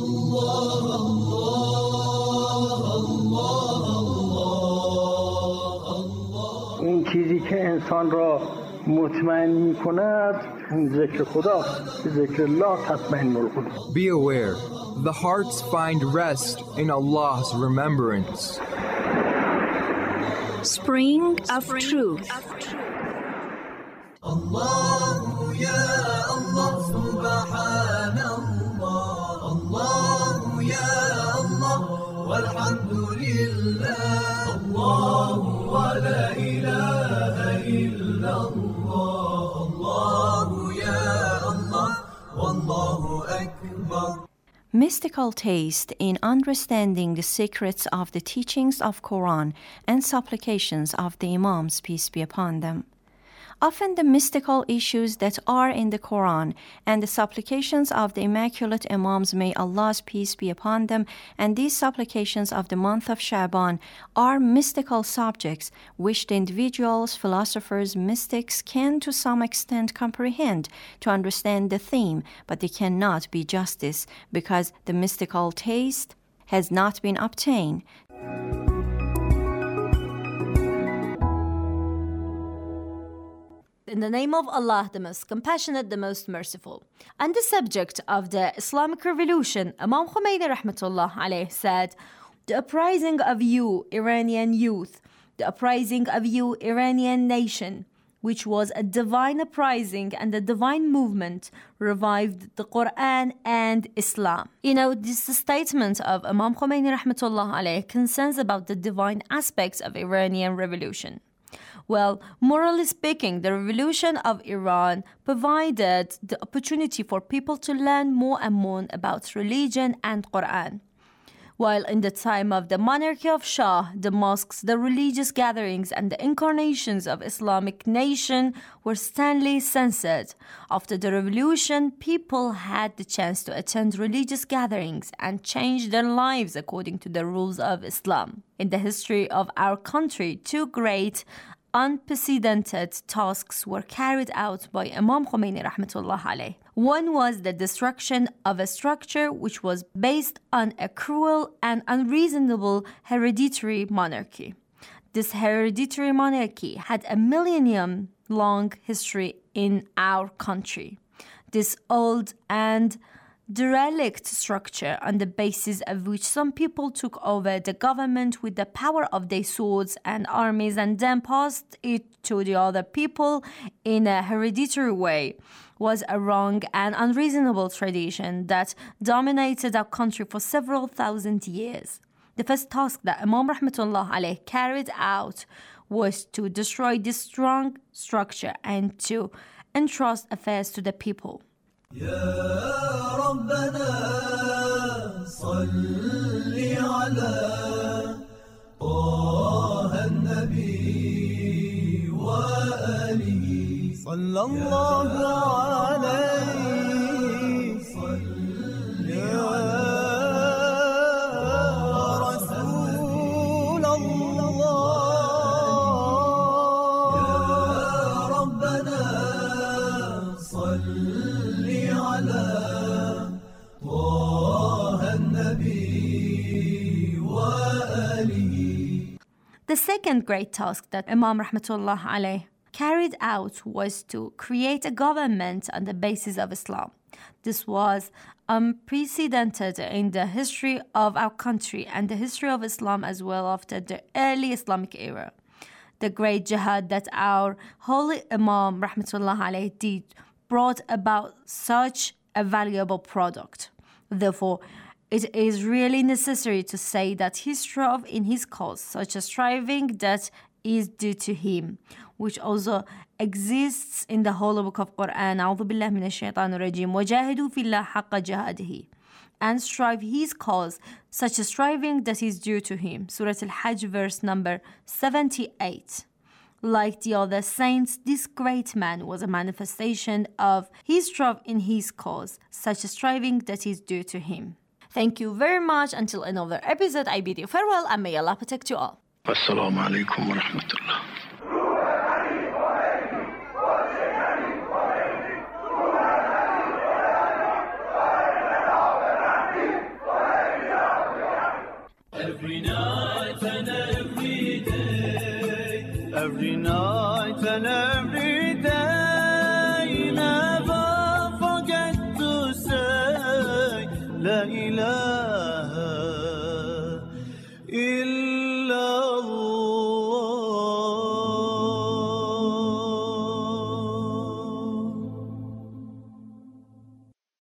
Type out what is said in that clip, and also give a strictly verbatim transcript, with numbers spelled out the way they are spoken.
این چیزی که انسان را مطمئن می‌کند ذکر خدا، ذکر الله تطمئن القلوب. Be aware, the hearts find rest in Allah's remembrance. Spring of Truth. Allah ya Allah subhanallah, Allah ya Allah walhamdulillah, Allah wa la ilaha illallah, Allah ya Allah wallahu akbar. Mystical taste in understanding the secrets of the teachings of Quran and supplications of the Imams, peace be upon them. Often the mystical issues that are in the Quran and the supplications of the Immaculate Imams, may Allah's peace be upon them, and these supplications of the month of Sha'ban are mystical subjects which the individuals, philosophers, mystics can to some extent comprehend to understand the theme, but they cannot be justice because the mystical taste has not been obtained. In the name of Allah, the most compassionate, the most merciful. On the subject of the Islamic Revolution, Imam Khomeini rahmatullah alayh said, "The uprising of you, Iranian youth, the uprising of you, Iranian nation, which was a divine uprising and a divine movement, revived the Quran and Islam." You know, this statement of Imam Khomeini rahmatullah alayh concerns about the divine aspects of Iranian revolution. Well, morally speaking, the revolution of Iran provided the opportunity for people to learn more and more about religion and Quran. While in the time of the monarchy of Shah, the mosques, the religious gatherings, and the incarnations of Islamic nation were sternly censored. After the revolution, people had the chance to attend religious gatherings and change their lives according to the rules of Islam. In the history of our country, two great unprecedented tasks were carried out by Imam Khomeini rahmatullah alayh. One was the destruction of a structure which was based on a cruel and unreasonable hereditary monarchy. This hereditary monarchy had a millennium-long history in our country. This old and derelict structure on the basis of which some people took over the government with the power of their swords and armies and then passed it to the other people in a hereditary way was a wrong and unreasonable tradition that dominated our country for several thousand years. The first task that Imam rahmatullah alayh carried out was to destroy this strong structure and to entrust affairs to the people. يا ربنا صل على طه النبي وآله صلى الله عليه صل يا رسول الله يا ربنا صل The second great task that Imam rahmatullah alayh carried out was to create a government on the basis of Islam. This was unprecedented in the history of our country and the history of Islam as well after the early Islamic era. The great jihad that our holy Imam rahmatullah alayh did brought about such a valuable product. Therefore, it is really necessary to say that he strove in his cause such a striving that is due to him, which also exists in the Holy Book of Quran. أعوذ بالله من الشيطان الرجيم وجاهدوا في الله حق جهاده, and strive his cause such a striving that is due to him. Surah Al-Hajj verse number seventy-eight. Like the other saints, this great man was a manifestation of his strive in his cause, such a striving that is due to him. Thank you very much. Until another episode, I bid you farewell and may Allah protect you all. Assalamu alaikum wa rahmatullah. Every night and every day, every night and every day, never forget to say La ilaha